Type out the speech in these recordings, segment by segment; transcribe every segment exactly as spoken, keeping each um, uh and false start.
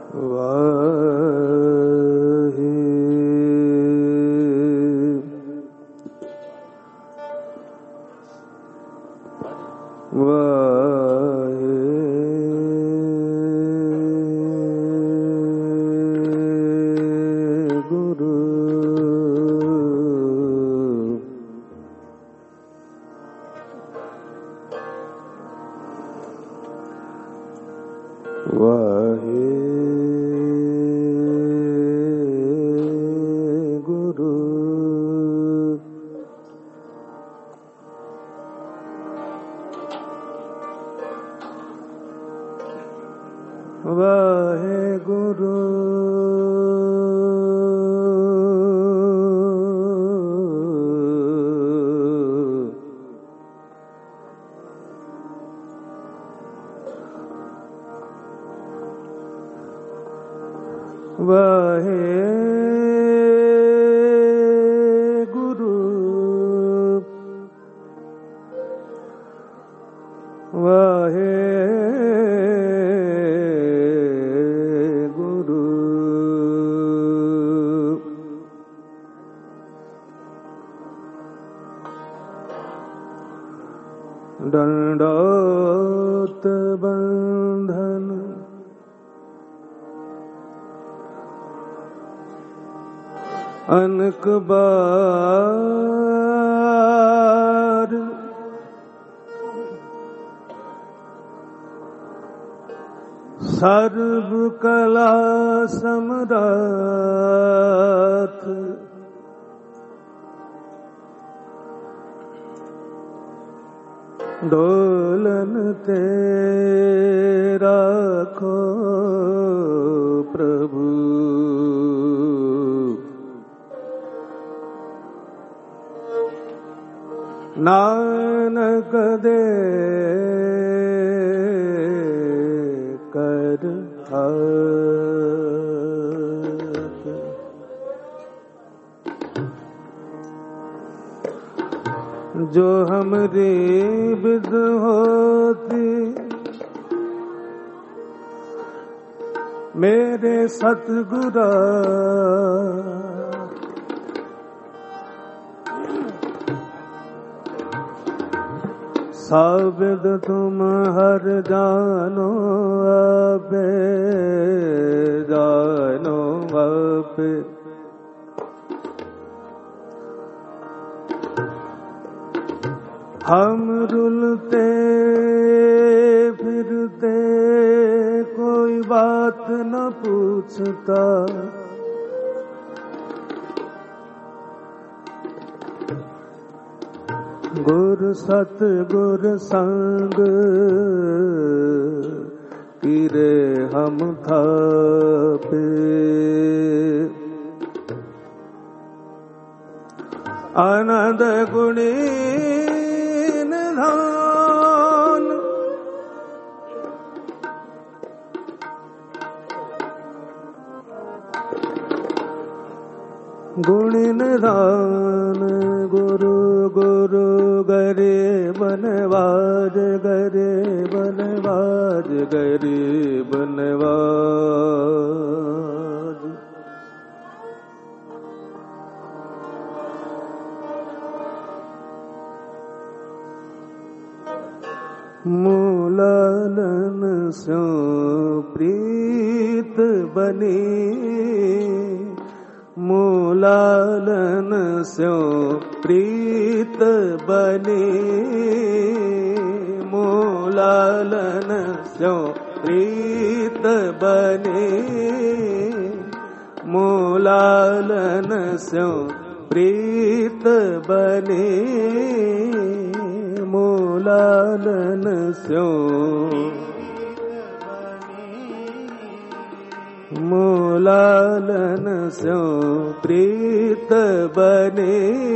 दंडोत बंधन अनक बार सर्व कला सम्राट डोलन तेरा खो प्रभु नानक दे कर हाथ जो हमरी विद होती मेरे सतगुरा साबिद तुम हर जानो आपे जानो आपे हम रुलते फिरते कोई बात न पूछता गुर सत गुर संग किरे हम थापे आनंद गुणी निधान गुणी निधान गुरु गुरु गरे बनवाज गरे बनवाज गरे बनवाज मूलालन स्यो प्रीत बनी मूलालन स्यो प्रीत बनी मूलालन स्यो प्रीत बनी मूलालन स्यो प्रीत बनी मूलालन स्यो मूलालन स्यो प्रीत बने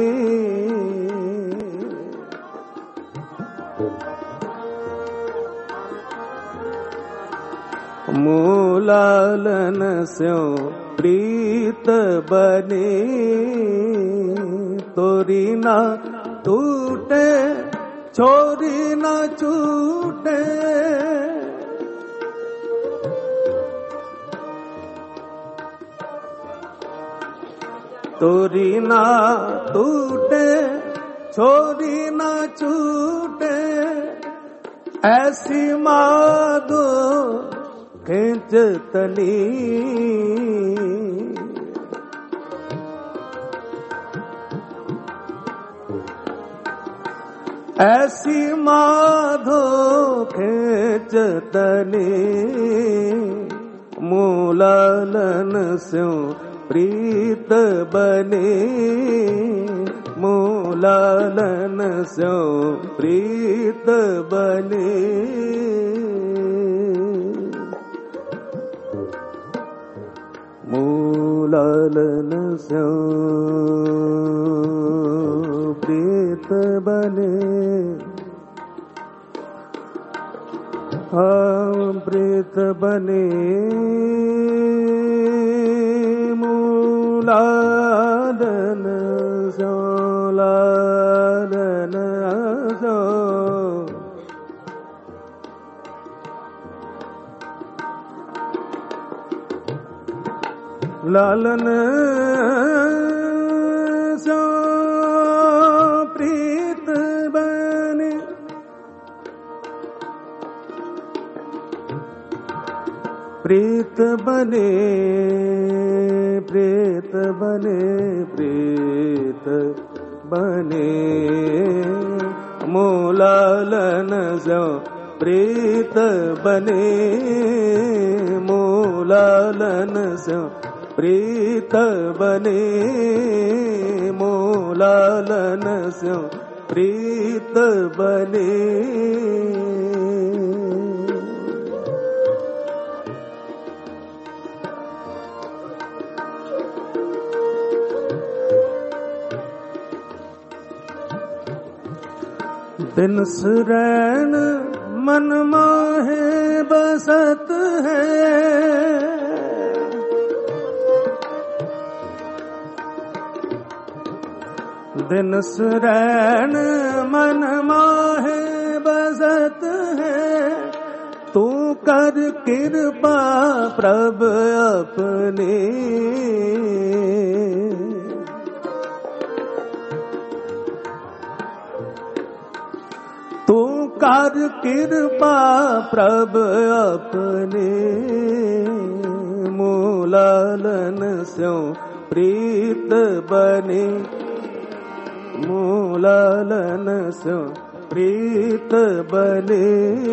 मूलालन स्यो प्रीत बने तोरी ना टूटे छोरी न छूटे तोरी ना टूटे छोरी ना छूटे ऐसी माधो खींचतनी ऐसी माधो खींचतनी मूलालन स्यों प्रीत बने मूलालन स्यों प्रीत बने मूलालन स्यों प्रीत बने हम प्रीत बने मूलालन स्यों लालन स्यों लालन स्यों प्रीत बने प्रीत बने प्रीत बने प्रीत बने मूलालन स्यों प्रीत बने मूलालन स्यों प्रीत बने मूलालन स्यों प्रीत बने दिन सुरैन मन माहे बसत है दिन सुरैन मन माहे बसत है तू कर कृपा प्रभ अपने तू कर कृपा प्रभ अपने मूलालन स्यों प्रीत बने मूलालन स्यों प्रीत बने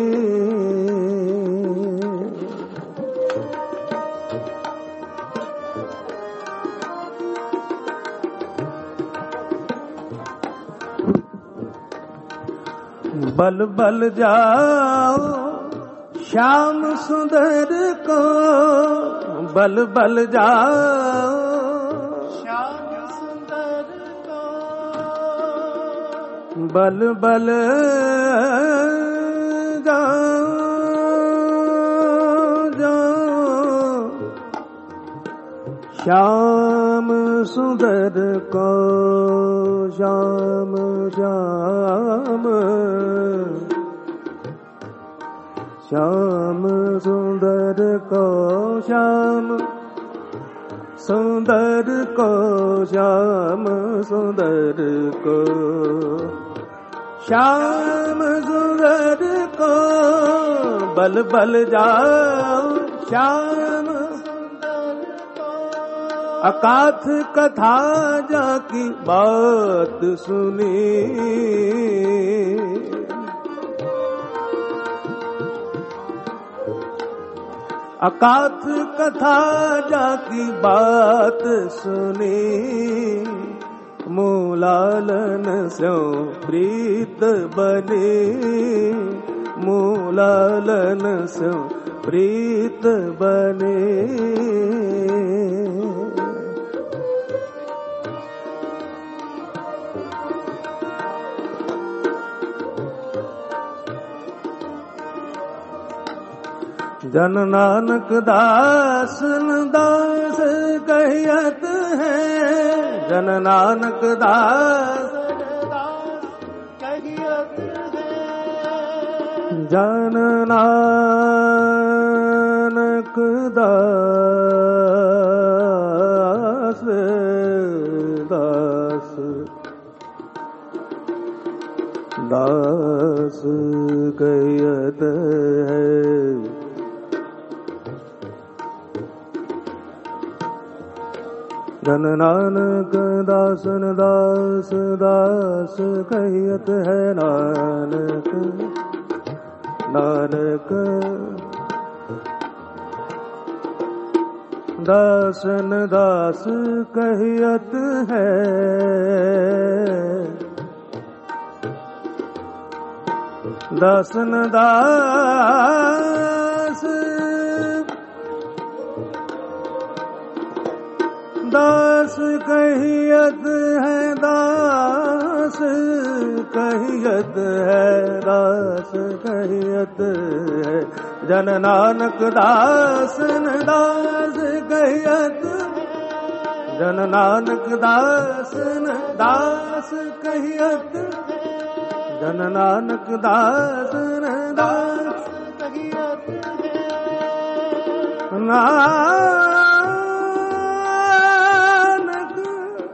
बल बल जाओ श्याम सुंदर को बल बल जाओ श्याम सुंदर को बल बल जाओ जाओ श्याम सुंदर को श्याम श्याम श्याम सुंदर को श्याम सुंदर को श्याम सुंदर को श्याम सुंदर को बल बल जाओ श्याम अकाथ कथा जाकी बात सुनी अकाथ कथा जाकी बात सुनी मूलालन स्यों प्रीत बने मूलालन स्यों प्रीत बने जन नानक दास दास कहियत है जन नानक दास कहियत है जन नानक दास जन नानक दासन दास दास कहियत है नानक नानक दासन दास कहियत है दासन दास दास कहियत है दास कहियत है दास कहियत है जन नानक दासन दास कहियत जन नानक दासन दास कहियत जन नानक दासन दास कहियत नानक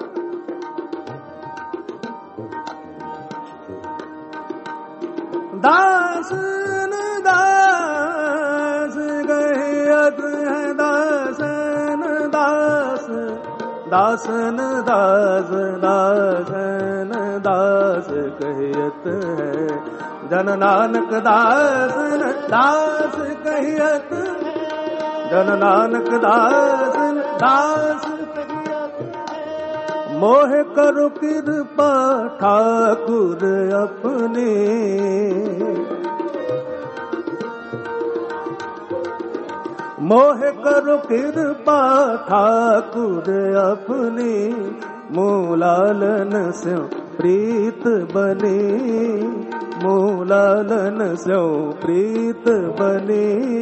दासन दास कहियत है दासन दास दासन दास दासन दास कहियत है जन नानक दासन दास कहियत जन नानक दासन दास कहियत मोह करो कृपा ठाकुर अपने मोह करो कृपा ठाकुर अपने मूलालन से प्रीत बने मूलालन से प्रीत बने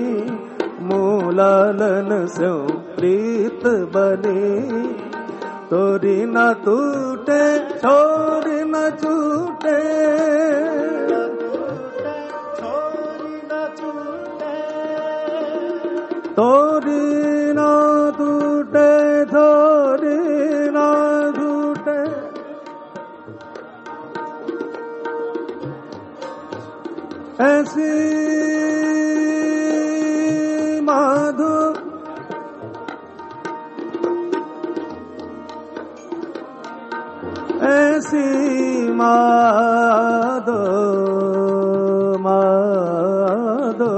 मूलालन से प्रीत बने तोरी न टूटे छोरी न छूटे तोरी न टूटे छोरी न छूटे ऐसी माधो ऐसी माधो माधो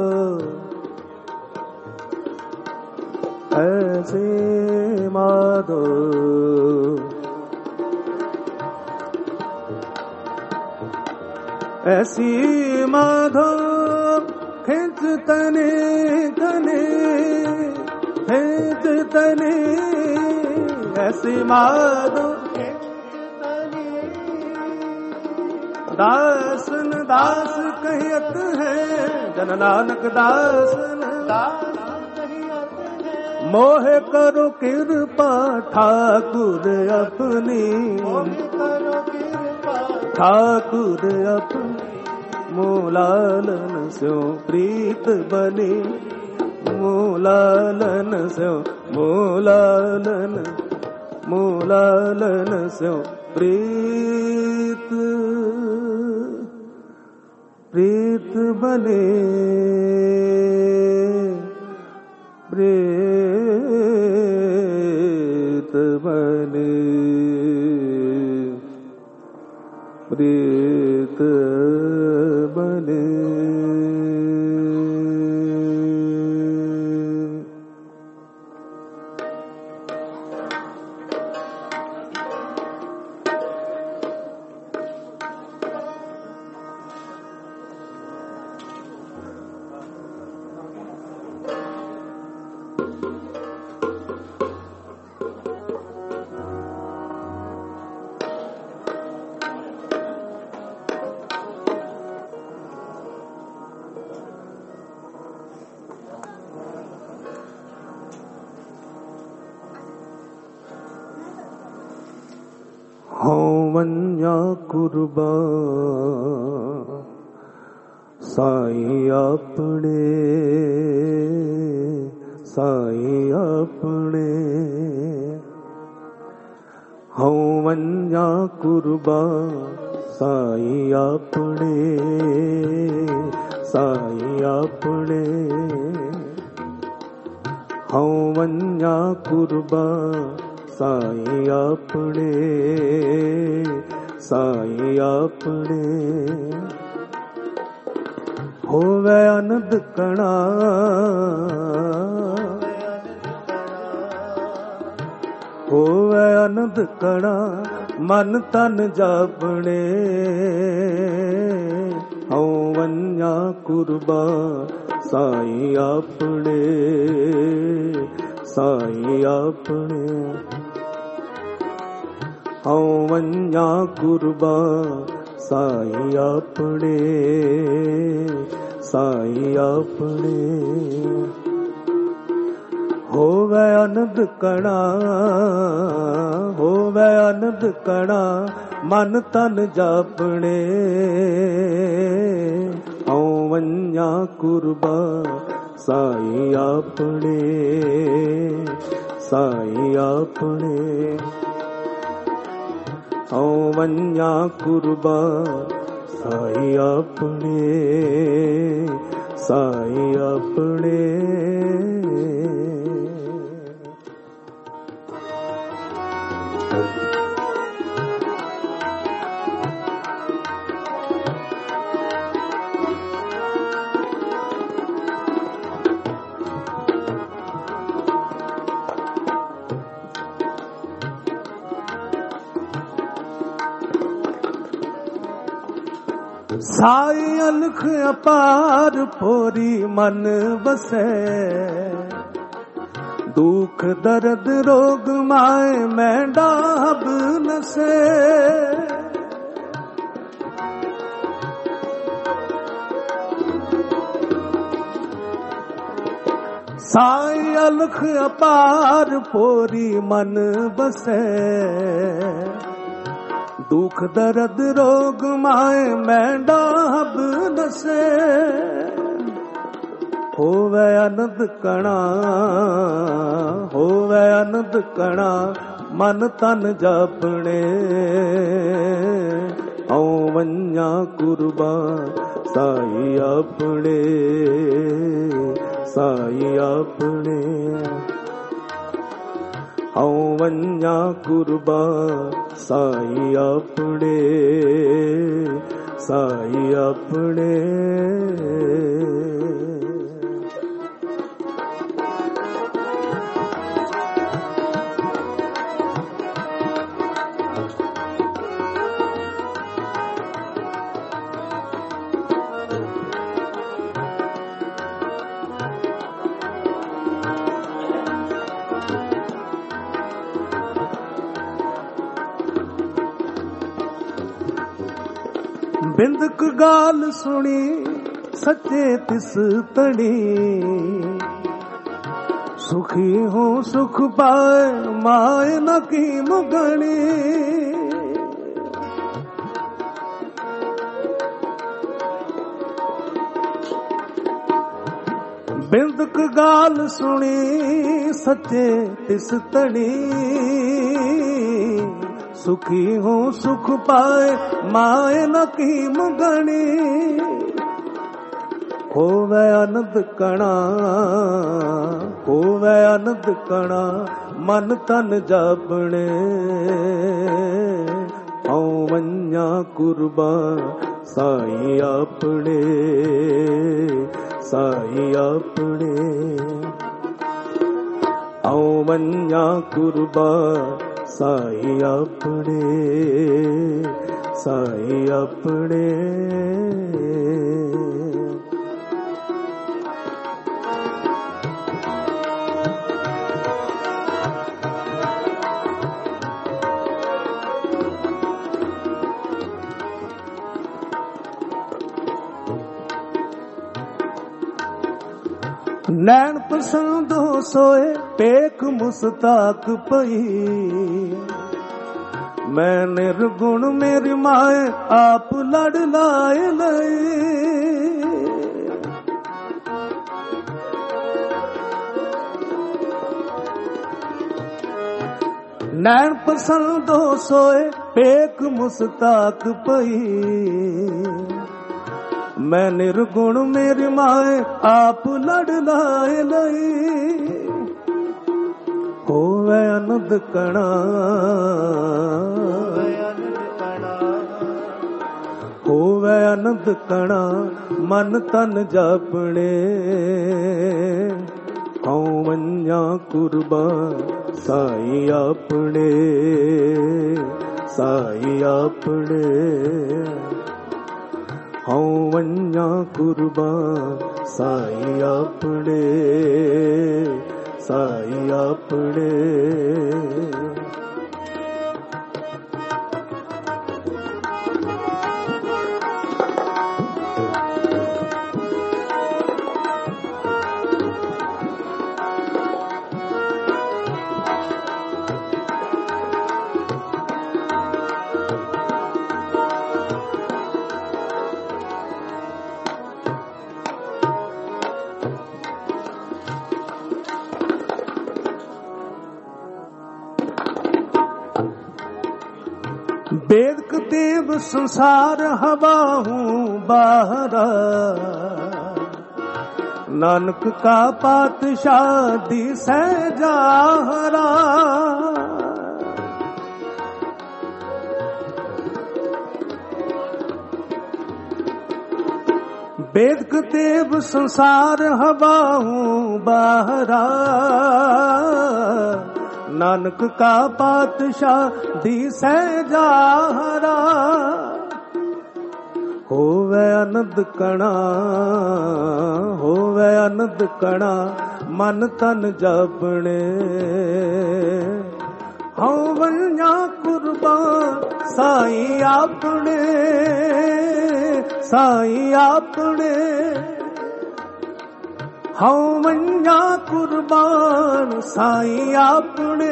ऐसी माधो ऐसी माधो खिंच तने तने खिंच तने ऐसी माधो दासन दास कहियत है जन नानक दासन दास मोह करो कृपा ठाकुर अपनी ठाकुर अपनी मूलालन स्यो प्रीत बने मूलालन स्यो मूलालन मूलालन स्यो प्रीत प्रीत बने प्रीत बने प्रीत बने होवन्या कुर्बा साई अपने साई अपने होवन्या कुर्बा साई अपने साई अपने होवन्या कुर्बा साईं आपणे साईं आपणे होवे आनंद कणा होवे आनंद कणा मन तन जापणे हूं वन्या कुर्बान साईं आपणे साईं आपणे हूं वन्या कुर्बान साईं आपणे साईं आपणे होवे आनंद कणा होवे आनंद कणा मन तन जापणे हूं वन्या कुर्बान साईं आपणे साईं आपणे हूं वन्या कुर्बान साईं आपणे साईं आपणे साईं अलख अपार पोरी मन बसे दुख दर्द रोग माए मैं डाब नसे साईं अलख अपार पोरी मन बसे दुख दर्द रोग माए मैं डाब नसे होवे आनंद कणा होवे आनंद कणा मन तन जापणे हूं वन्या कुर्बान साईं आपणे साईं आपणे हूं वन्या कुर्बान साईं आपणे साईं आपणे बिंदक गाल सुनी सच्चे तिस तड़ी सुखी हूँ सुख पाए माए न की मुगणी बिंदक गाल सुनी सच्चे तिस तड़ी सुखी हूँ सुख पाए माए न की मुगणी होवे आनंद कणा होवे आनंद कणा मन तन जापणे हूं वन्या कुर्बान साईं आपणे साईं आपणे हूं वन्या कुर्बान साईं आपणे साईं आपणे नैन पसंदो सोए पेक मुस्ताक पई मैं निर्गुण मेरी माए आप लड़ लाए लई नैन पसंदो सोए पेक मुस्ताक पई मैं निर्गुण मेरी माए आप लड़ लाए लई ਹੋਵੇ ਅਨੰਦ ਕਣਾ, ਹੋਵੇ ਅਨੰਦ ਕਣਾ ਮਨ ਤਨ ਜਾਪਣੇ। ਹਉ ਮੰਨਿਆ ਕੁਰਬਾਨ ਸਾਈ ਆਪਣੇ, ਸਾਈ ਆਪਣੇ। ਹਉ ਮੰਨਿਆ ਕੁਰਬਾਨ ਸਾਈ ਆਪਣੇ, ਸਾਈ ਆਪਣੇ। बेदक देव संसार हवा हूँ बाहरा, नानक का पातशाह दिसै जाहरा। बेदक देव संसार हवा हूँ बाहरा, नानक का पातशाह दिसै जाहरा। होवे आनंद कणा, होवे आनंद कणा मन तन जापणे। हऊं वञा कुर्बान साईं आपणे, साईं आपणे। हऊं वञा कुर्बान साईं आपणे,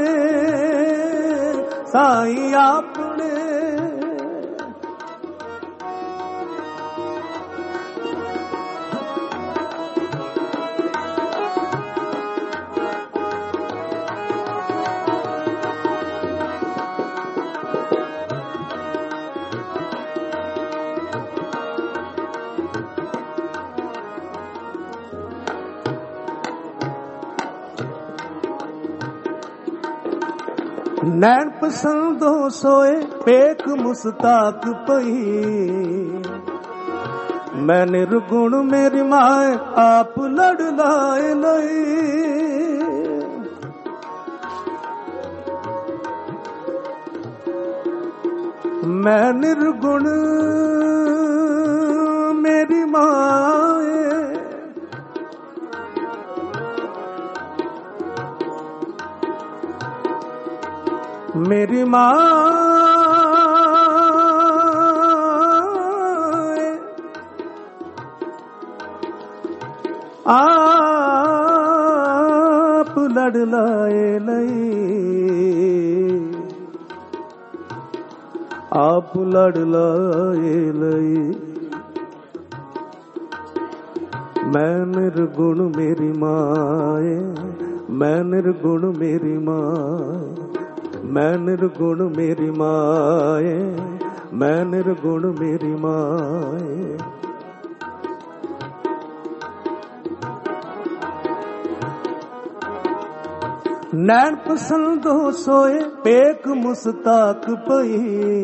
साईं आपणे। नैन पसंदो सोए पेख मुस्ताक पई। मैं निर्गुण मेरी माए आप लड़ लाए लई। मैं निर्गुण मेरी माए मेरी माँ आप लड़ लाए लई, आप लड़ लाए लई। मैं निर्गुण मेरी माए, मैं निर्गुण मेरी माए। मैं निर्गुण मेरी माए, मैं निर्गुण मेरी माए। नैन पसंदो सोए पेक मुस्ताक पई।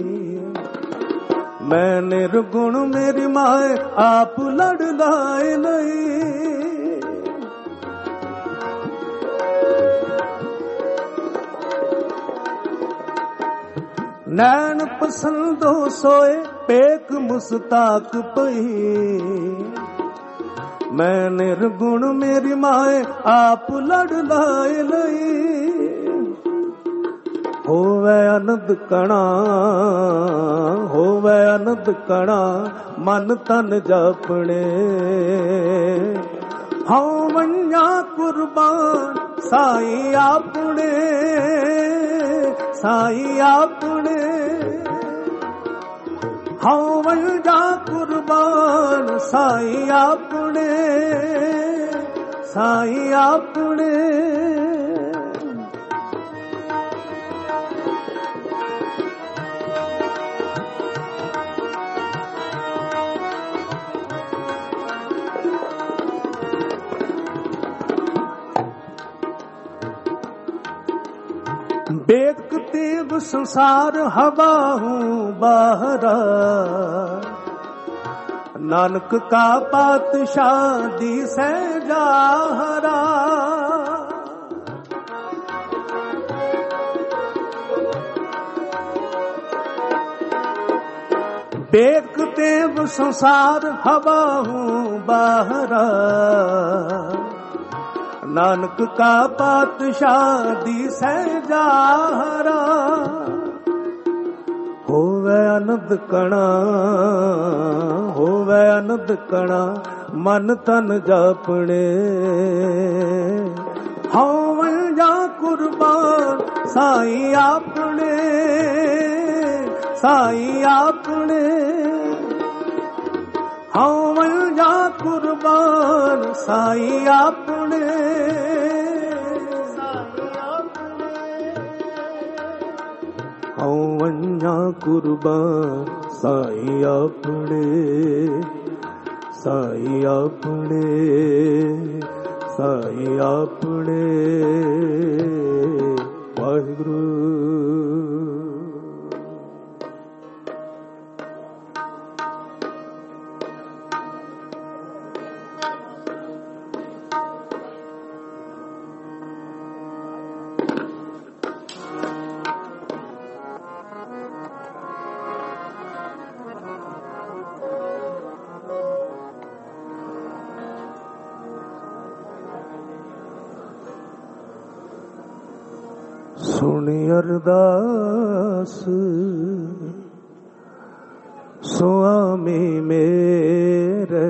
मैं निर्गुण मेरी माए आप लड़ लाए लई। नैन पसंदो सोए पेक मुस्ताक पई। मैं निर्गुण मेरी माए आप लड़ लाए लई। होवे आनंद कणा, होवे आनंद कणा मन तन जापणे। हऊं वञा कुर्बान साईं आपणे, साईं आपणे। हऊं वञा कुर्बान साईं आपणे, साईं आपणे। बेक तेब संसार हवा हूँ बाहरा, नानक का पातशाह दी से जाहरा। बेक तेब संसार हवा हूँ बाहरा, नानक का पातशाह दी से जाहरा। होवे आनंद कणा, होवे आनंद कणा, मन तन जापने। होवे जा कुर्बान साईं आपने, साईं आपने। होवे जा कुर्बान साईं आपने, औवन्या कुर्बान साईं आपने, साईं आपने, साईं आपने। वाहिगुरु। सुनि अरदास स्वामी मेरे,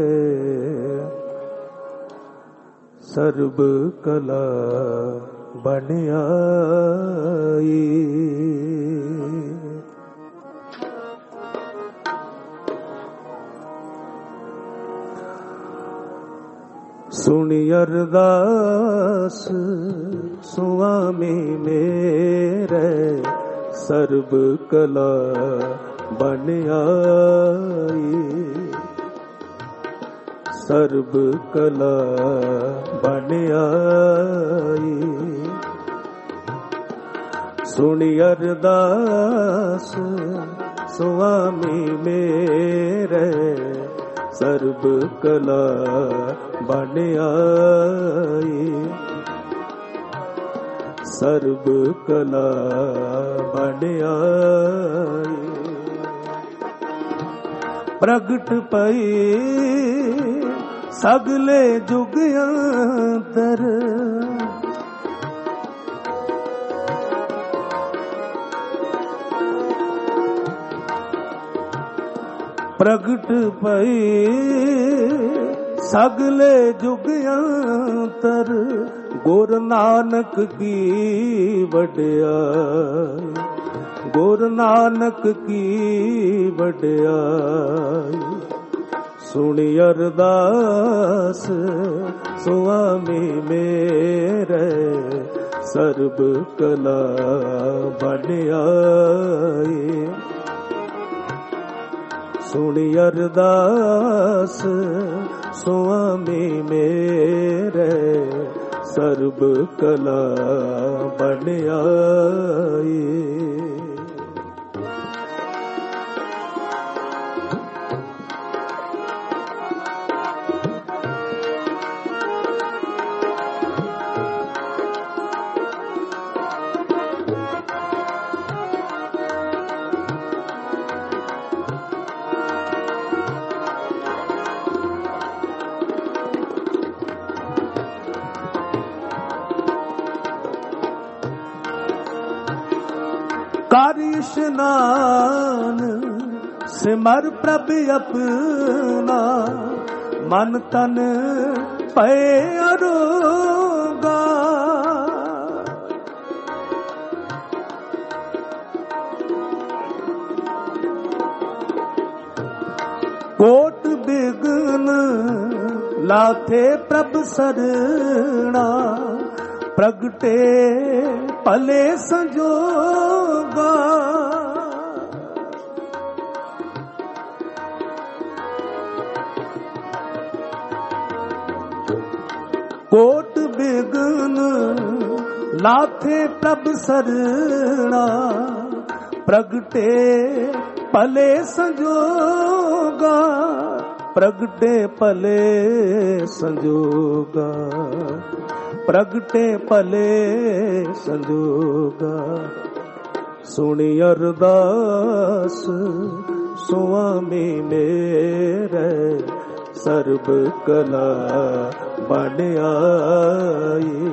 सर्ब कला बन आई। सुनि अरदास स्वामी मेरे, सर्ब कला बन आई। सर्ब कला बन आई। सुनि अरदास स्वामी मेरे, सर्ब कला बन आई। सर्ब कला बन आई। प्रगट पई सगले जुग अंतर, प्रगट पई सगले जुग अंतर। गुरु नानक की वड्याई, गुरु नानक की वड्याई। सुनि अरदास स्वामी मेरे, सर्ब कला बन आई। सुनि अरदास स्वामी मेरे, सर्ब कला बन आई। कर स्नान सिमर प्रभ अपना, मन तन पै अरोगा। कोट बिघ्न लाथे प्रभ सरना, प्रगटे भले संजोगा। कोट बिघ्न लाथे प्रभ सरना प्रगटे भले संजोगा, प्रगटे भले संजोगा, प्रगटे भले संजोगा। सुनी अरदास स्वामी मेरे सर्ब कला बन आई।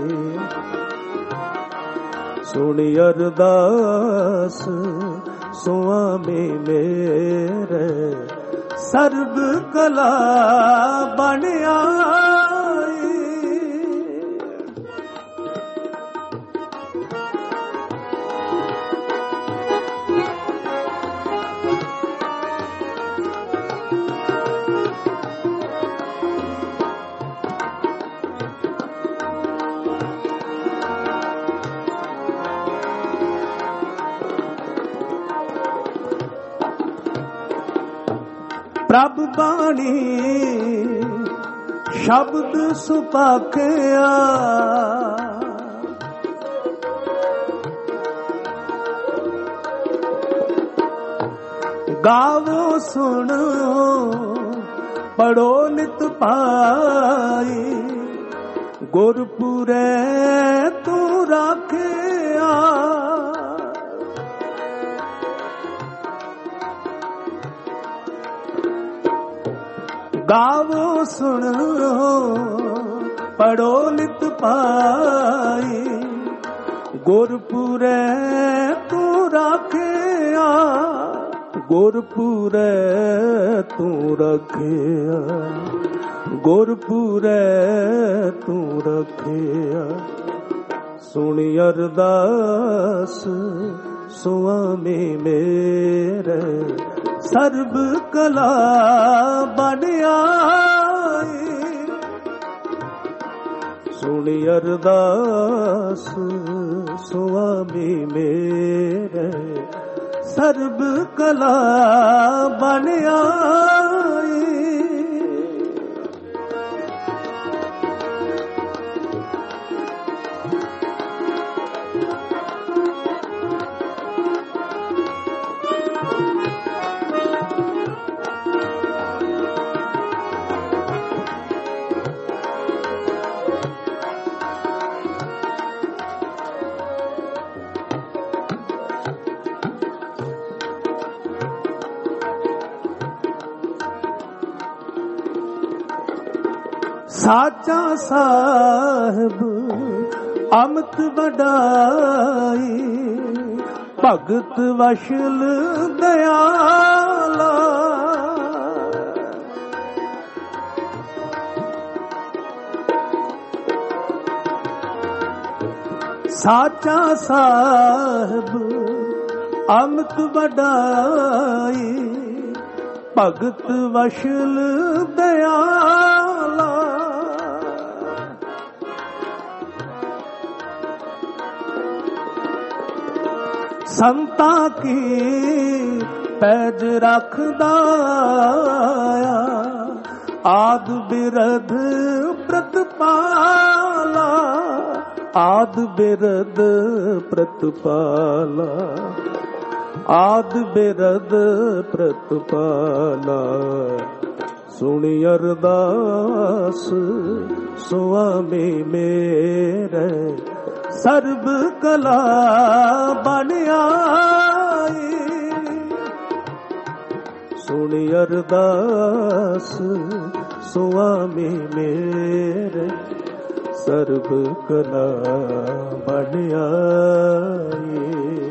सुनी अरदास स्वामी मेरे सर्ब कला बन आई। प्रभ बाणी शब्द सुपाखिया, गावो सुनो पढ़ो नित पाई। गुरपुरे तू राखिया, गावो सुनो पढ़ो नित पाई। गुरपुरे तू राखिया, गुरपुरे तू रखिया, गुरपुरे तू रखिया। सुनी अरदास स्वामी मेरे सर्ब कला बन आई। सुनी अरदास स्वामी मेरे सर्ब कला बन आई। साचा साहिब अमृत वडाई, भगत वशल दयाला। साचा साहिब अमृत वडाई, भगत वशल दयाला। संता की पैज रखदा आद बिरद प्रतिपाला, आद बिरद प्रतिपाला, आद बिरद प्रतिपाला। सुनी अरदास स्वामी मेरे सर्ब कला बन आई। सुनी अरदास स्वामी मेरे सर्ब कला बन आई।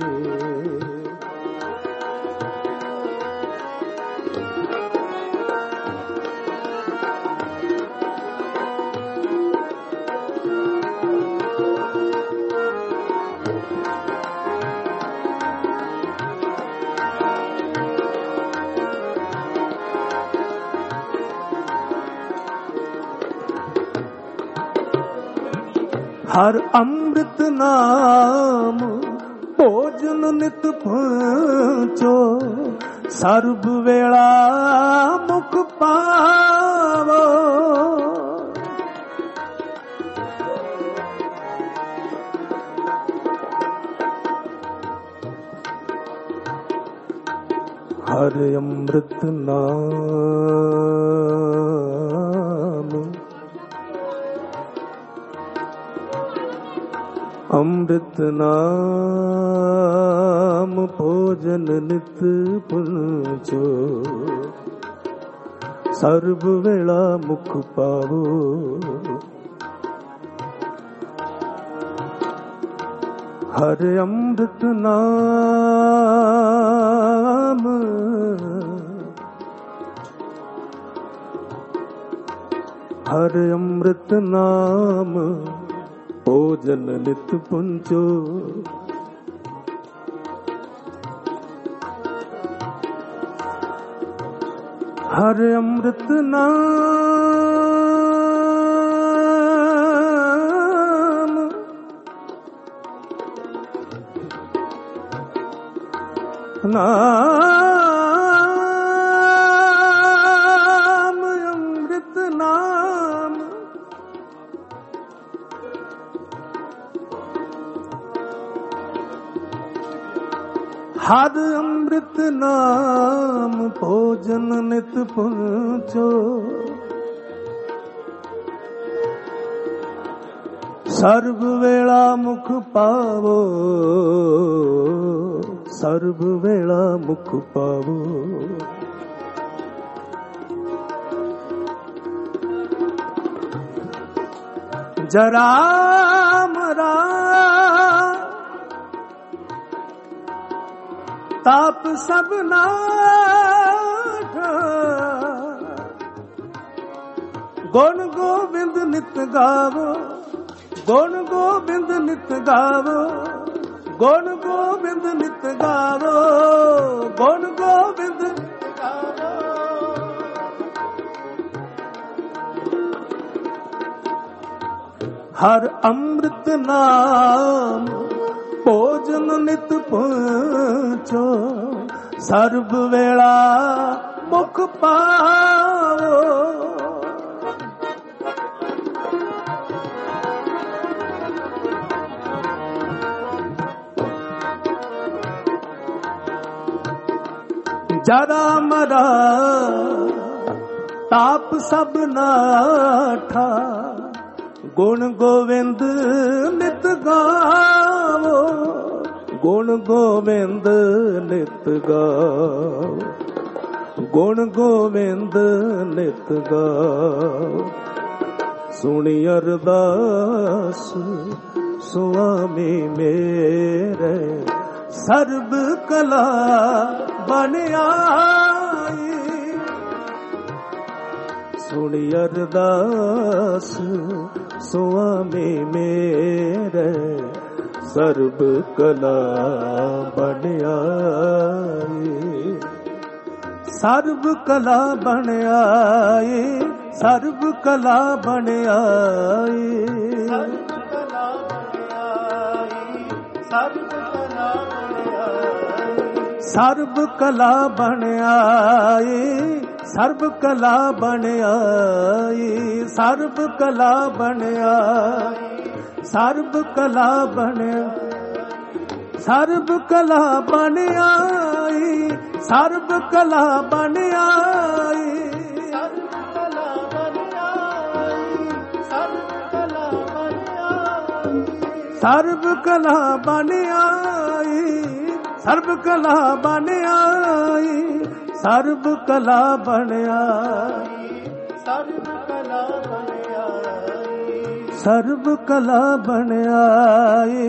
हर अमृत नाम भोजन नित पहुँचो, सर्ब वेला मुख पावो। ਹਰ ਅੰਮ੍ਰਿਤ ਨਾਮ ਅੰਮ੍ਰਿਤ ਨਾਮ ਭੋਜਨ ਨਿਤ ਪੁੰਚੋ ਸਰਬ ਵੇਲਾ ਮੁਖ ਪਾਵੋ ਹਰ ਅੰਮ੍ਰਿਤ ਨਾਮ ਹਰ ਅੰਮ੍ਰਿਤ ਨਾਮ ਭੋਜਨ ਨਿਤ ਪੁੰਚੋ ਹਰ ਅੰਮ੍ਰਿਤ ਨਾਮ ਨਾਮ ਅੰਮ੍ਰਿਤ ਨਾਮ ਹਰ ਅੰਮ੍ਰਿਤ ਨਾਮ ਭੋਜਨ ਨਿਤ ਪੁੰਚੋ ਸਰਬ ਵੇਲਾ ਮੁਖ ਪਾਵੋ ਸਰਬ ਵੇਲਾ ਮੁਖ ਪਾਵੋ ਜਰਾ ਮਰਾ ਤਾਪ ਸਭ ਨਾਠ ਗੁਣ ਗੋਬਿੰਦ ਨਿਤ ਗਾਵੋ ਗੁਣ ਗੋਬਿੰਦ ਨਿਤ ਗਾਵੋ ਗੁਣ ਗੋਬਿੰਦ ਨਿਤ ਗਾਵੋ ਗੁਣ ਗੋਬਿੰਦ ਨਿਤ ਗਾਵੋ ਹਰ ਅੰਮ੍ਰਿਤ ਨਾਮ ਭੋਜਨ ਨਿਤ ਪੁੰਚੋ ਸਰਬ ਵੇਲਾ ਮੁਖ ਪਾਵੋ ਜਰਾ ਮਰਾ ਤਾਪ ਸਭ ਨਾਠਾ ਗੁਣ ਗੋਵਿੰਦ ਨਿਤ ਗਾਵੋ ਗੁਣ ਗੋਵਿੰਦ ਨਿਤ ਗਾਵੋ ਗੁਣ ਗੋਵਿੰਦ ਨਿਤ ਗਾਵੋ ਸੁਣੀ ਅਰਦਾਸ ਸੁਆਮੀ ਮੇਰੇ ਸਰਬ ਕਲਾ ਬਨ ਆਈ ਸੁਣੀ ਅਰਦਾਸ ਸੁਆਮੀ ਮੇਰੇ ਸਰਬ ਕਲਾ ਬਨ ਆਈ ਸਰਬ ਕਲਾ ਬਨ ਆਈ ਸਰਬ ਕਲਾ ਬਨ ਆਈ ਸਰਬ ਕਲਾ ਬਨ ਆਈ ਸਰਬ ਕਲਾ ਬਨ ਆਈ ਸਰਬ ਕਲਾ ਬਨ ਆਈ ਸਰਬ ਕਲਾ ਬਨ ਸਰਬ ਕਲਾ ਬਨ ਆਈ ਸਰਬ ਕਲਾ ਬਨ ਆਈ ਸਰਬ ਕਲਾ ਬਨ ਆਈ ਸਰਬ ਕਲਾ ਬਨ ਆਈ ਸਰਬ ਕਲਾ ਬਨ ਆਈ ਸਰਬ ਕਲਾ ਬਨ ਆਈ ਸਰਬ ਕਲਾ ਬਨ ਆਈ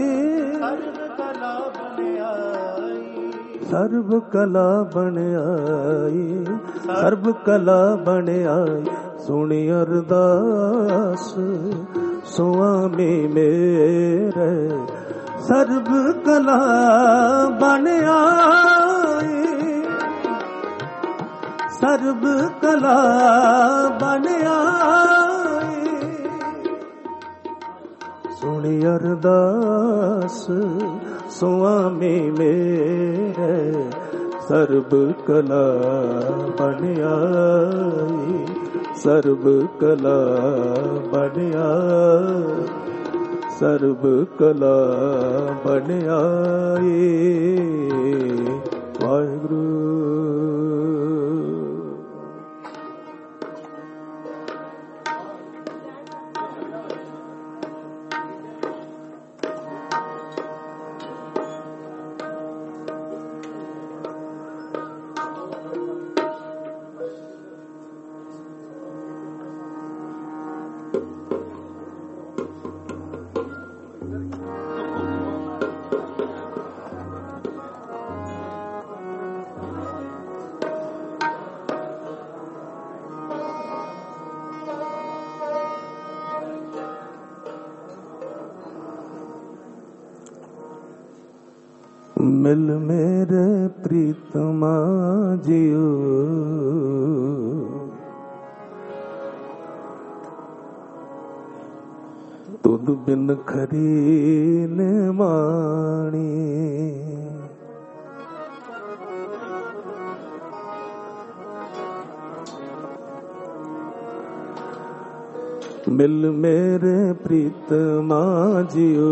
ਸਰਬ ਕਲਾ ਬਨ ਆਈ ਸਰਬ ਕਲਾ ਬਨ ਆਈ ਸੁਣੀ ਅਰਦਾਸ ਸੁਆਮੀ ਮੇਰੇ ਸਰਬ ਕਲਾ ਬਨ ਆਈ ਸਰਬ ਕਲਾ ਬਨ ਆਈ ਸੁਣੀ ਅਰਦਾਸ ਸੁਆਮੀ ਮੇਰੇ ਸਰਬ ਕਲਾ ਬਨ ਆਈ ਸਰਬ ਕਲਾ ਬਨ ਆਈ ਸਰਬ ਕਲਾ ਬਨ ਆਈ ਵਾਹਿਗੁਰੂ। मिल मेरे प्रीतमा जियो, तुद बिन खरी ने माणी। मिल मेरे प्रीतमा जियो,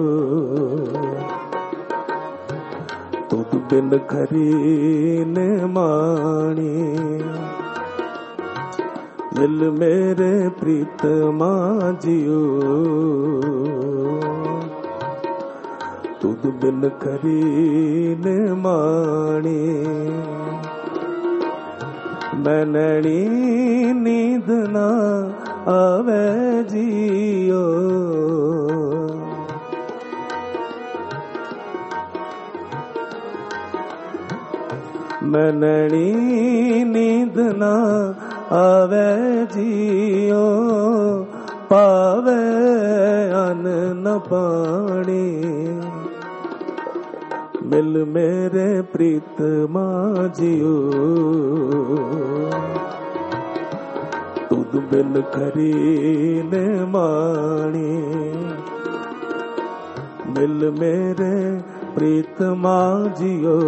तुद बिन खरी ने माणी। मिल मेरे प्रीतमा जियो, तुद बिन खरी ने माणी। मैं नैनी नींद ना आवे जियो, मैं नैनी नींद ना आवे जियो, पावे अन्न न पानी। मिल मेरे प्रीतमा जियो, तुद बिन खरी ने माणी। मिल मेरे प्रीतमा जियो,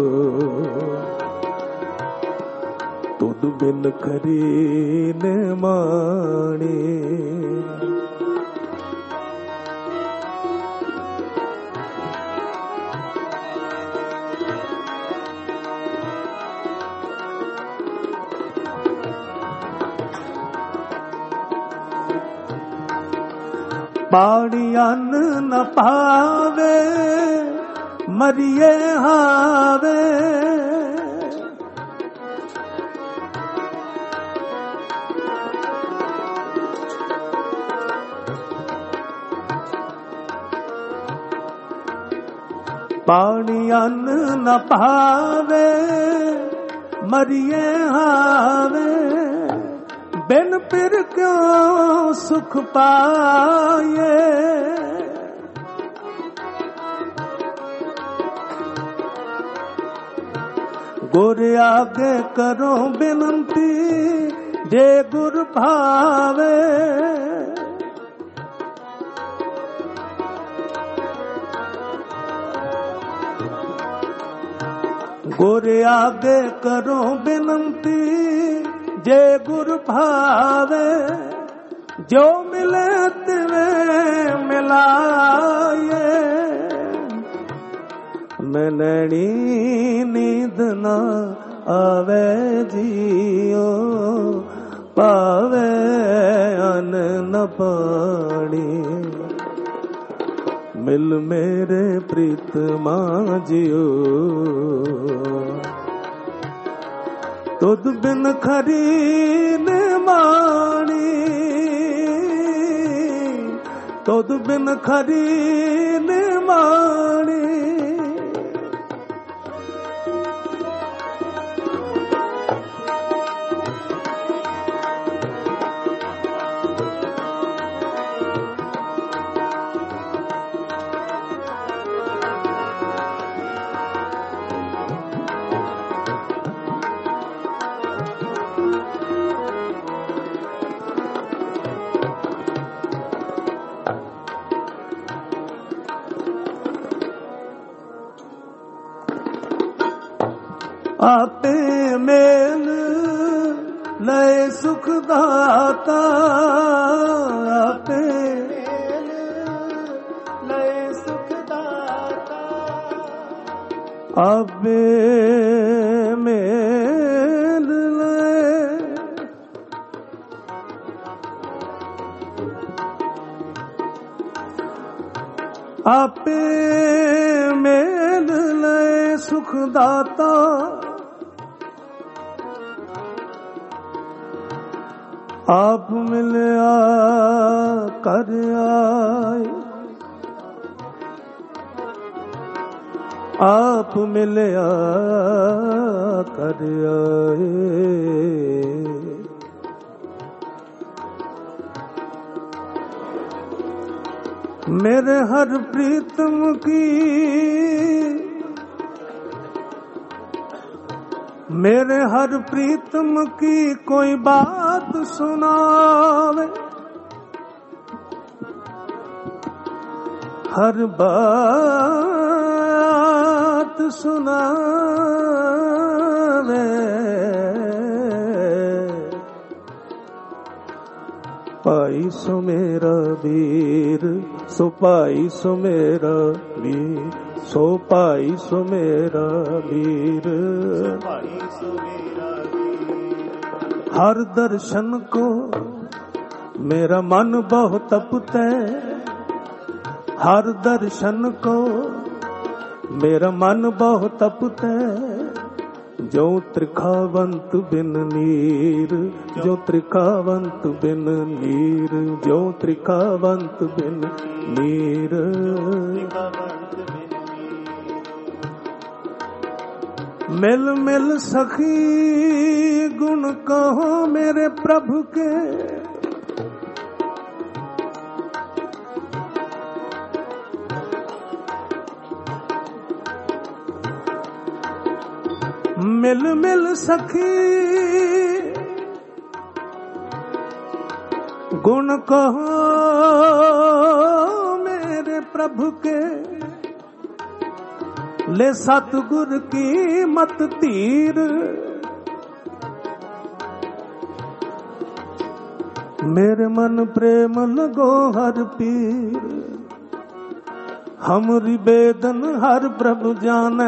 तुद बिन खरी ने माणी। पानी अन्न न पावे, मरिए हावे। पानी अन्न न पावे, मरिए हावे। बिन पिर क्यों सुख पाए, गुर आगे करो बिनती, जे गुर भावे। गुर आगे करो बिनती, जे गुर भावे। जो मिले तिवे मिलाए, मैं नैनी नींद ना आवे जियो, पावे अन्न न पानी। मिल मेरे प्रीतमा जियो, तुद बिन खरी ने माणी। तुद बिन खरी ने माणी। आपे मेल लय सुख दाता, आपे मेल लय सुख दाता। आपे मेल लय, आपे मेल लय सुख दाता। आप मिलया कर आए, आप मिलया कर आए। मेरे हर प्रीतम की मेरे हर प्रीतम की कोई बात सुनावे, हर बात सुनावे, पाई सो मेरा वीर, सो पाई सो मेरा वीर, सो पाई सो मेरा वीर। हर दर्शन को मेरा मन बहुत तपते, हर दर्शन को मेरा मन बहुत तपते, जो त्रिखावंत बिन नीर, जो त्रिखावंत बिन नीर, जो त्रिखावंत बिन नीर। मिल मिल सखी गुण कहो मेरे प्रभु के, मिल मिल सखी गुण कहो मेरे प्रभु के, ले सतगुर की मत तीर, मेरे मन प्रेम लगो हर पीर, हमरी बेदन हर प्रभु जाने,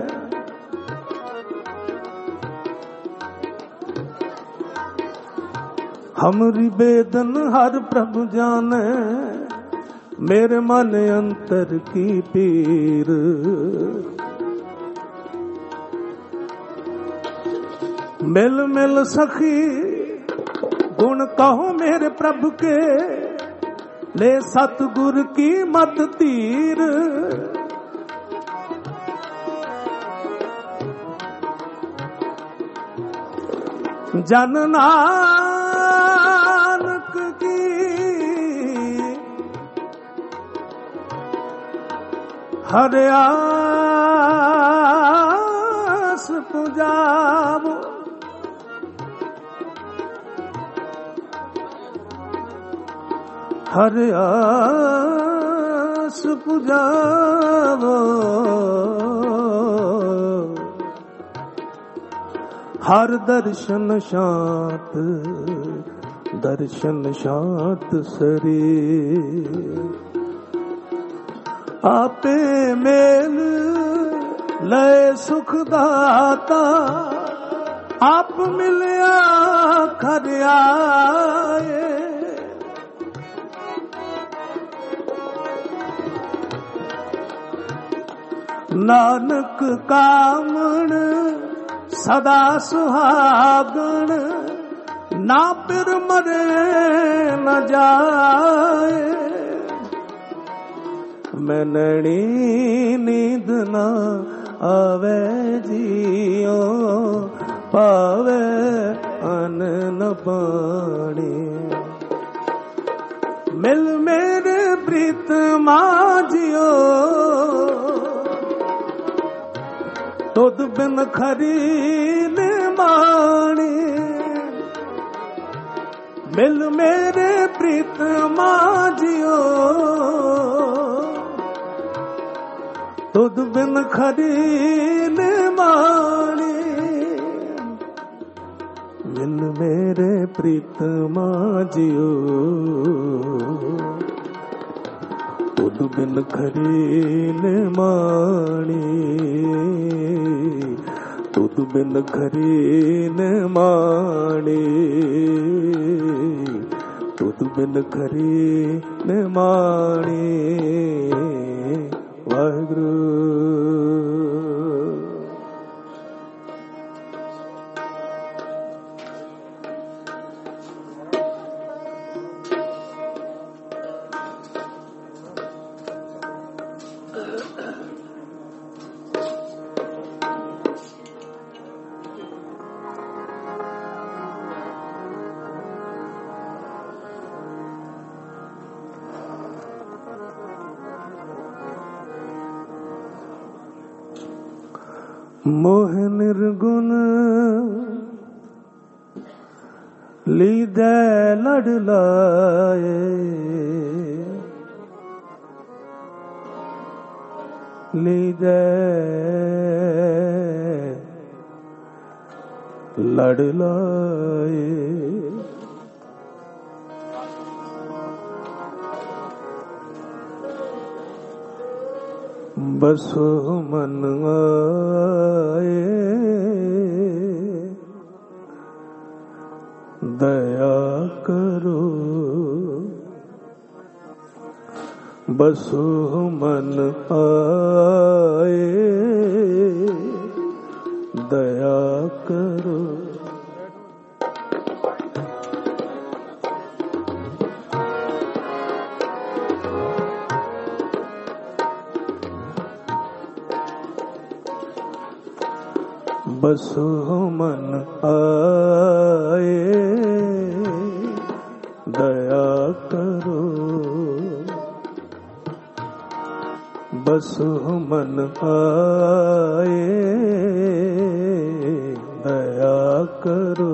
हमरी बेदन हर प्रभु जाने, मेरे मन अंतर की पीर। मिल मिल सखी गुण कहो मेरे प्रभु के, ले सतगुर की मत तीर, जन नानक की हर आस पुजावो, हर आस पुजावो, हर दर्शन शांत, दर्शन शांत सरे, आपे मेल लय सुख दाता, आप मिलया खर आए, नानक कामण सदा सुहागण, ना पिर मरे न जाए, मैं नैनी नींद न आवे जियो, पावे अन न पानी, मिल मेरे प्रीतमा जियो, तुद बिन खरी न माणी, मिल मेरे प्रीतमा जियो, तुद बिन खरी न माणी, मिल मेरे प्रीतमा जियो, तुद बिन खरी न माणी, तुद बिन खरी न माणी, तुद बिन खरी न माणी। वाहिगुरु। मोह निर्गुण लीदे लड़ लाए, लीदे लड़ लाए। बसो मन आए, दया करो। बसो मन आए, दया करो। बसो मन आए, दया करो। बसो मन आए, दया करो।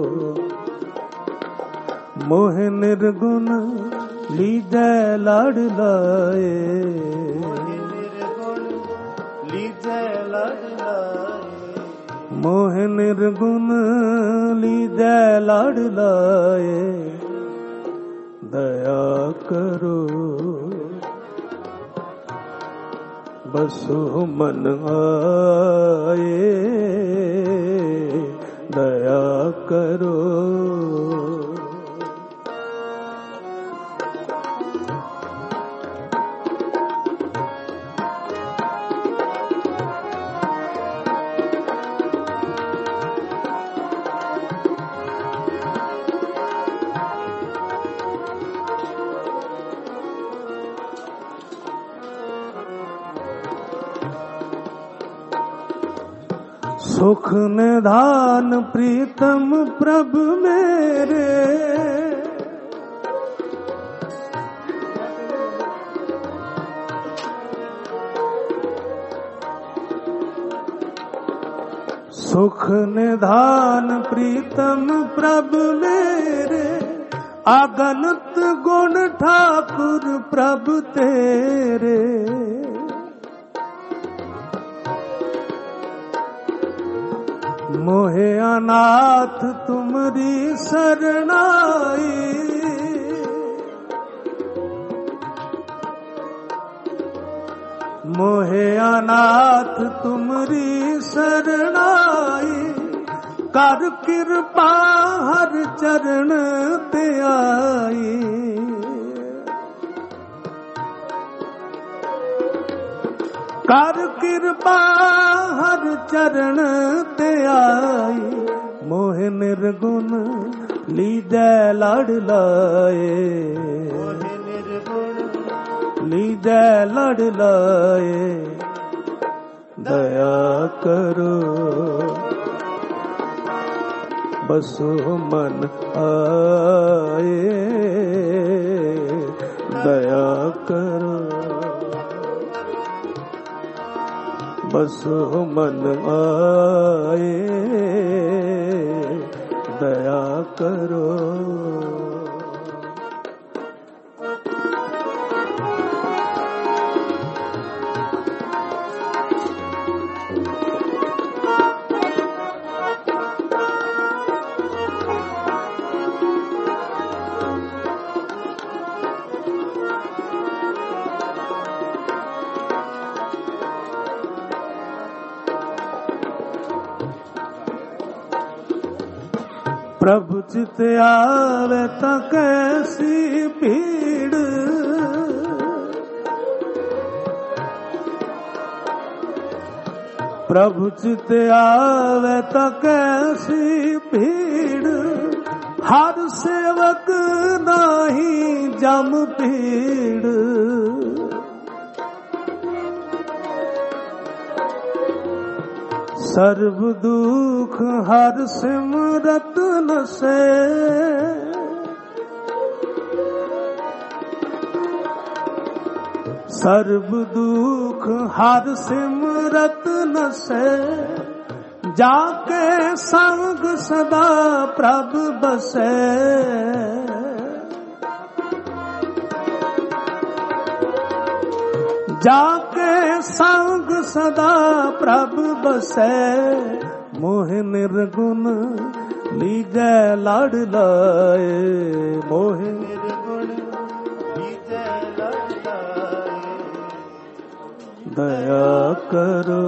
मोह निर्गुण लीदे लाड़ लाए, लीदे लाड़ लाए। मोह निर्गुण लीदे लाड़ लाए, दया करो। बसो मन आए, दया करो। सुख निधान प्रीतम प्रभु मेरे, सुख निधान प्रीतम प्रभु मेरे। अगणित गुण ठाकुर प्रभु तेरे। मोहे अनाथ तुमरी शरणाई, मोहे अनाथ तुमरी शरणाई। कर कृपा हर चरण ते आई, कर कृपा हर चरण ते आई। मोह निर्गुण लीदे लाड़ लाए, मोह निर्गुण लीदे लाड़ लाए। दया करो। बसो मन आए, दया करो। बसो मन आए, दया करो। प्रभु चित आवे त कैसी भीड़, प्रभु चित आवे त कैसी भीड़। हर सेवक नाही जम पीड़। सर्व दुख हर सिमरत नसे, सर्व दुख हर सिमरत नसे। जाके संग सदा प्रभु बसे, जाके संग सदा प्रभु बसे, मोहि निर्गुण लीजै लाड लाए, मोहि निर्गुण लीजै लाड लाए, दया करो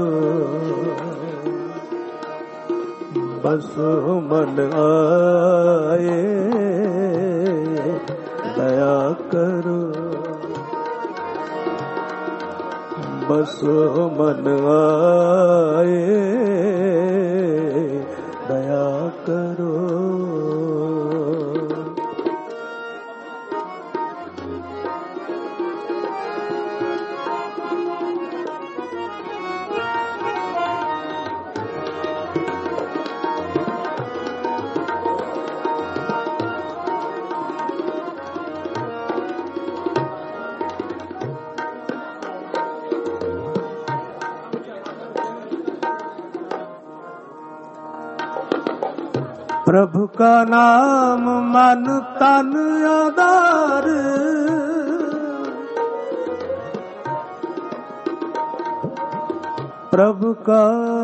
बसो मन आए, दया करो बसो मन आए, दया करो। प्रभु का नाम मन तन आधार, प्रभु का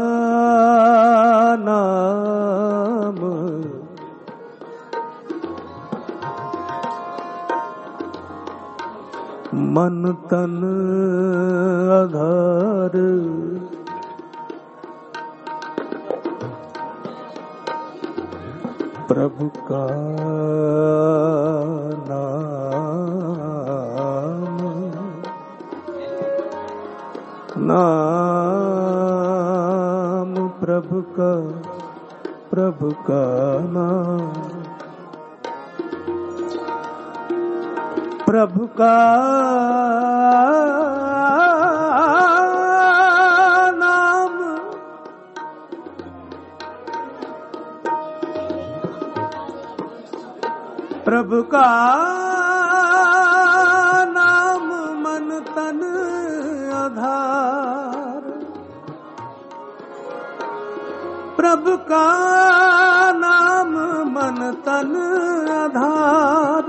नाम मन तन आधार, प्रभु का नाम, नाम प्रभु का, प्रभु का नाम, प्रभु का प्रभु का नाम मन तन आधार, प्रभु का नाम मन तन आधार,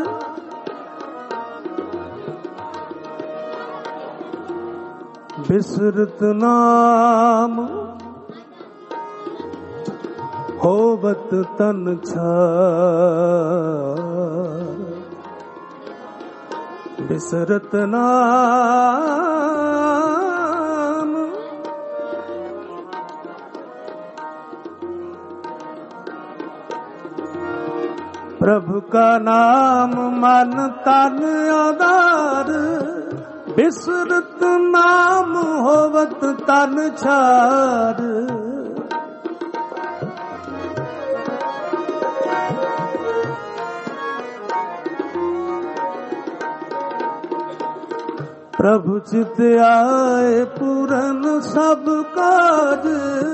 बिसरत नाम होवत तन छार, बिसरत नाम प्रभु का नाम मन तन आधार, बिसरत नाम होवत तन छार, प्रभु चित आए पूरन सब काज,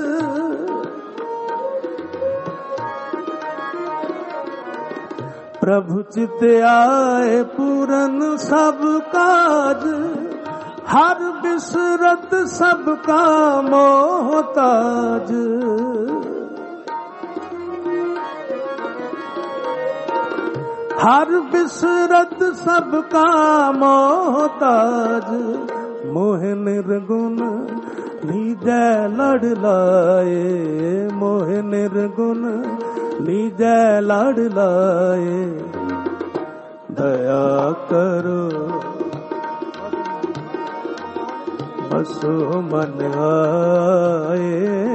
प्रभु चित आए पूरन सब काज, हर बिसरत सबका मोहताज, हर बिसरत सबका मोहताज, मोहि निर्गुण लीजै लड़ लाए, मोहि निर्गुण लीजै लड़ लाए, दया करो बसो मन आए,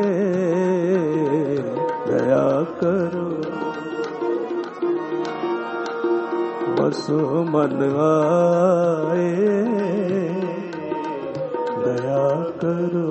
दया करो बसो मन आए, दया करो।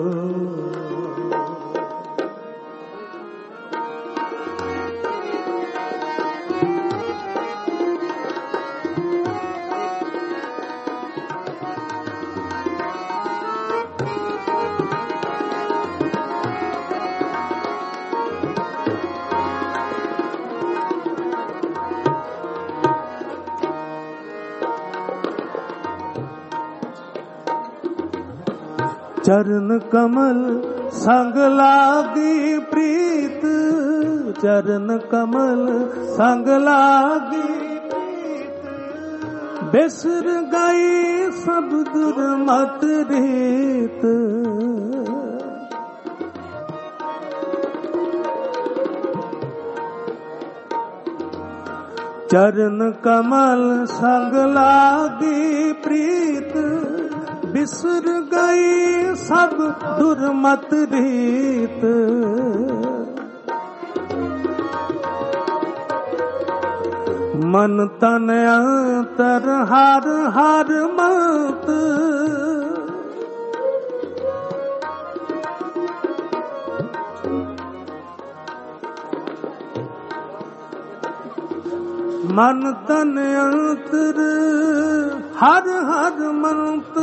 ਚਰਨ ਕਮਲ ਸੰਗ ਲਾਗੀ ਪ੍ਰੀਤ, ਚਰਨ ਕਮਲ ਸੰਗ ਲਾਗੀ ਪ੍ਰੀਤ, ਬਿਸਰ ਗਈ ਸਭ ਦੁਰਮਤ ਰੀਤ। ਚਰਨ ਕਮਲ ਸੰਗ ਲਾਗੀ ਪ੍ਰੀਤ, ਬਿਸਰ ਗਈ ਸਭ ਦੁਰਮਤ ਰੀਤ। ਮਨ ਤਨ ਅੰਤਰ ਹਰ ਹਰ ਮਤ, ਮਨ ਤਨ ਅੰਤਰ ਹਰ ਹਰ ਮੰਤ।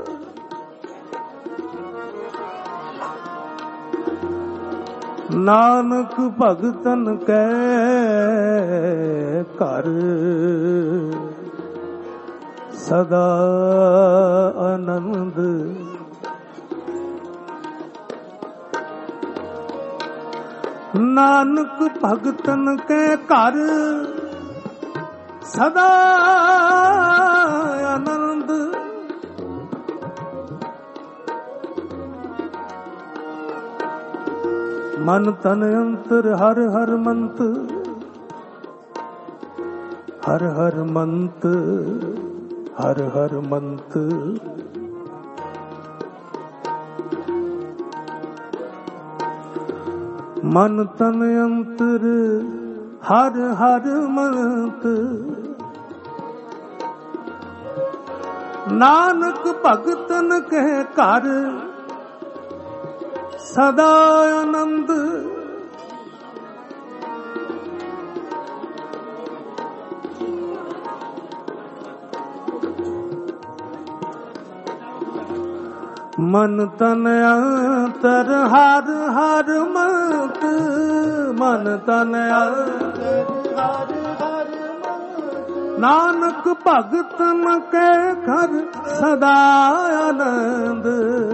ਨਾਨਕ ਭਗਤਨ ਕੈ ਘਰ, ਸਦਾ ਆਨੰਦ। ਨਾਨਕ ਭਗਤਨ ਕੈ ਘਰ, ਸਦਾ ਆਨੰਦ। ਮਨ ਤਨ ਅੰਤਰ ਹਰ ਹਰ ਮੰਤ, ਹਰ ਹਰ ਮੰਤ, ਹਰ ਹਰ ਮੰਤ। ਮਨ ਤਨ ਅੰਤਰ ਹਰ ਹਰ ਮੰਤ। ਨਾਨਕ ਭਗਤਨ ਕੈ ਘਰ, ਸਦਾ ਆਨੰਦ। ਮਨ ਤਨ ਅੰਤਰ ਹਰ ਹਰ ਮੰਤ, ਮਨ ਤਨ ਅੰਤਰ ਹਰ ਹਰ ਮੰਤ। ਨਾਨਕ ਭਗਤਨ ਕੈ ਘਰ, ਸਦਾ ਆਨੰਦ।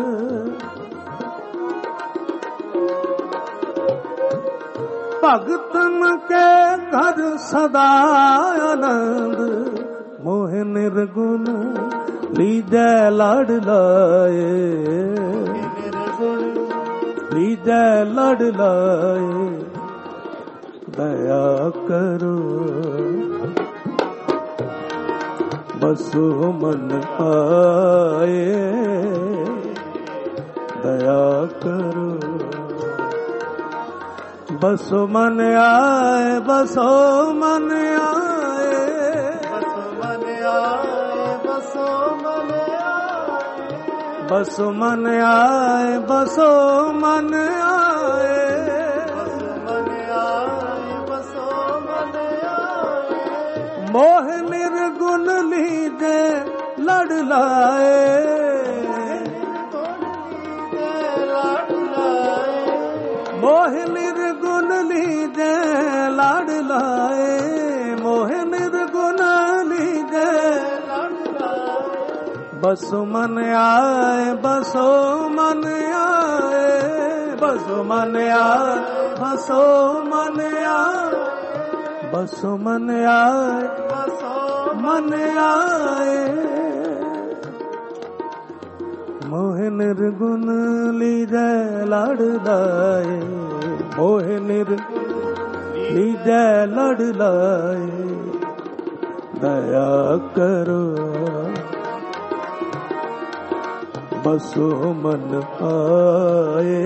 ਭਗਤਨ ਕੈ ਘਰ ਸਦਾ ਆਨੰਦ। ਮੋਹ ਨਿਰਗੁਣ ਲੀਜੈ ਲੜ ਲਾਏ, ਲੀਜੈ ਲੜ ਲਾਏ। ਦਇਆ ਕਰੋ ਬਸੋ ਮਨ ਆਏ, ਦਇਆ ਕਰੋ ਬਸੋ ਮਨ ਆਏ, ਬਸੋ ਮਨ ਆਏ, ਬਸੋ ਮਨ ਆਏ, ਬਸੋ ਮਨ ਆਏ, ਬਸੋ ਮਨ ਆਏ, ਬਸੋ ਮਨ ਆਏ, ਬਸੋ ਮਨ ਆਏ। ਮੋਹ ਨਿਰਗੁਣ ਲੀਜੈ ਲੜ ਲਾਏ, ਮੋਹ ਨਿਰਗੁਣ ਲੀਜੈ ਲੜ ਲਾਏ, ਮੋਹ ਨਿਰਗੁਣ ਲੀਜੈ ਲੜ ਲਾਏ। ਬਸੋ ਮਨ ਆਏ, ਬਸੋ ਮਨ ਆਏ, ਬਸੋ ਮਨ ਆਏ, ਬਸੋ ਮਨ ਆਏ, ਬਸੋ ਮਨ ਆਏ, ਬਸੋ ਮਨ ਆਏ। ਮੋਹ ਨਿਰਗੁਣ ਲੀਜੈ ਲੜ ਲਾਏ, ਮੋਹ ਨਿਰਗੁਣ ਲੀਜੈ ਲੜ ਲਾਏ। ਦਇਆ ਕਰੋ ਬਸੋ ਮਨ ਆਏ,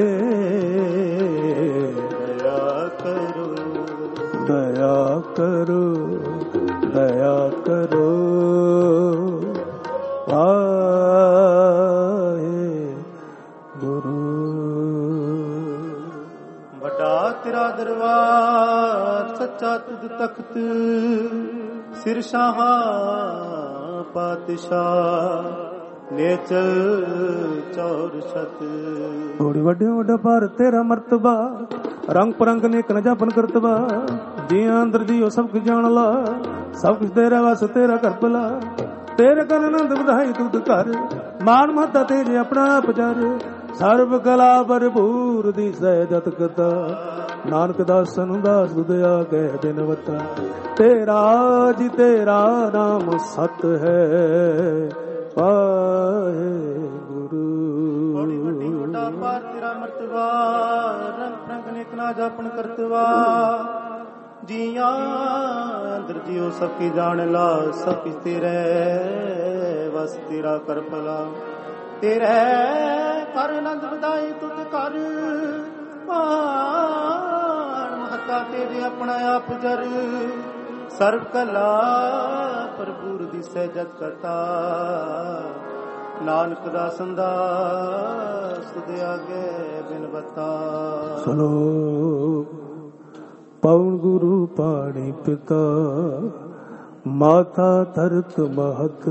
ਦਇਆ ਕਰੋ, ਦਇਆ ਕਰੋ, ਦਇਆ ਕਰੋ। ਤੇਰਾ ਦਰਬਾਰ ਸੱਚਾ ਤੁਧ ਤਖਤ, ਸਿਰ ਸ਼ਾਹਾਂ ਪਾਤਸ਼ਾਹ ਨੇਚਲ ਚੌਰ ਛਤ। ਥੋੜੀ ਵੱਡੇ ਵੱਡਾ ਭਾਰਤ ਤੇਰਾ ਮਰਤਬਾ, ਰੰਗ ਪਰੰਗ ਨੇ ਕਨ ਜਾਪਨ ਕਰਤਬਾ। ਜੀ ਅੰਦਰ ਜੀਓ ਸਭ ਕੁਝ ਜਾਣ ਲਾ, ਸਭ ਕੁਝ ਤੇਰਾ ਵਸ ਤੇਰਾ ਕਰ ਭਲਾ। ਤੇਰੇ ਕਰ ਆਨੰਦ ਵਧਾਈ ਤੁਧ ਘਰ, ਮਾਨ ਮਹੱਤਾ ਤੇਰੇ ਆਪਣਾ ਆਪ ਜਰ। ਸਰਬ ਕਲਾ ਭਰਪੂਰ ਦੀ ਸਹਿਜਤ ਕਤਾ ਨਾਨਕ ਦਾਸਨ ਦਾਸ ਦੁਦਿਆ ਕਹਿ ਬਿਨਵਤਾ ਤੇਰਾ ਜੀ ਤੇਰਾ ਨਾਮ ਸਤ ਹੈ ਵਾਹਿਗੁਰੂ ਬੜੀ ਵੱਡੀ ਵੱਡਾ ਪਾਰ ਤੇਰਾ ਮਰਤਬਾ ਰੰਗ ਰੰਗ ਨਿਕ ਨਾ ਜਾਪਨ ਕਰਤਵਾ ਜੀਆਂ ਅੰਦਰ ਜਿਉ ਸਭ ਕੀ ਜਾਣ ਲਾ ਸਭ ਕਿਸ ਤੇਰੇ ਵਸ ਤੇਰਾ ਕਰ ਭਲਾ ਤੇਰੇ ਕਰ ਆਨੰਦ ਵਧਾਈ ਤੁਧ ਕਰ ਮਾਨ ਮਹਤਾ ਤੇਰੇ ਆਪਣਾ ਆਪ ਜਰ ਸਰਬ ਕਲਾ ਭਰਪੂਰ ਦੀ ਸਹਿਜਤ ਕਰਤਾ ਨਾਨਕ ਦਾ ਸੰਦਾ ਸੁਧ ਆਗੇ ਬਿਨਵਤਾ ਸੁਨੋ ਪਵਨ ਗੁਰੂ ਪਾਣੀ ਪਿਤਾ ਮਾਤਾ ਧਰਤ ਮਹਤ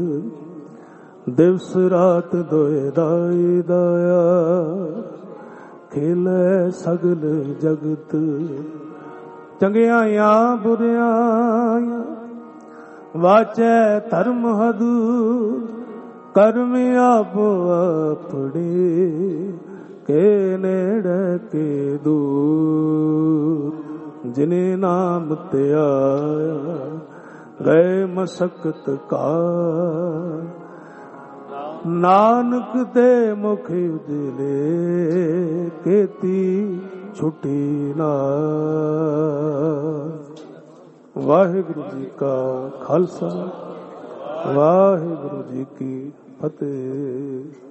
ਦਿਵਸ ਰਾਤ ਦੋਏ ਦਾਈ ਦਾਇਆ ਖੇਲੇ ਸਗਲ ਜਗਤ ਚੰਗਿਆਈਆਂ ਬੁਰਿਆਈਆਂ ਵਾਚੈ ਧਰਮ ਹਦੂਰ ਕਰਮ ਆਪ ਆਪਣੇ ਕੇ ਨੇੜੇ ਕੇ ਦੂਰ ਜਿਨੇ ਨਾਮ ਤੇ ਆਇਆ ਗਏ ਮਸਕਤ ਕਾ ਨਾਨਕ ਦੇ ਮੁਖ ਉਜਲੇ ਕੀਤੀ ਛੁੱਟੀ ਨਾ ਵਾਹਿਗੁਰੂ ਜੀ ਕਾ ਖਾਲਸਾ ਵਾਹਿਗੁਰੂ ਜੀ ਕੀ ਫਤਿਹ।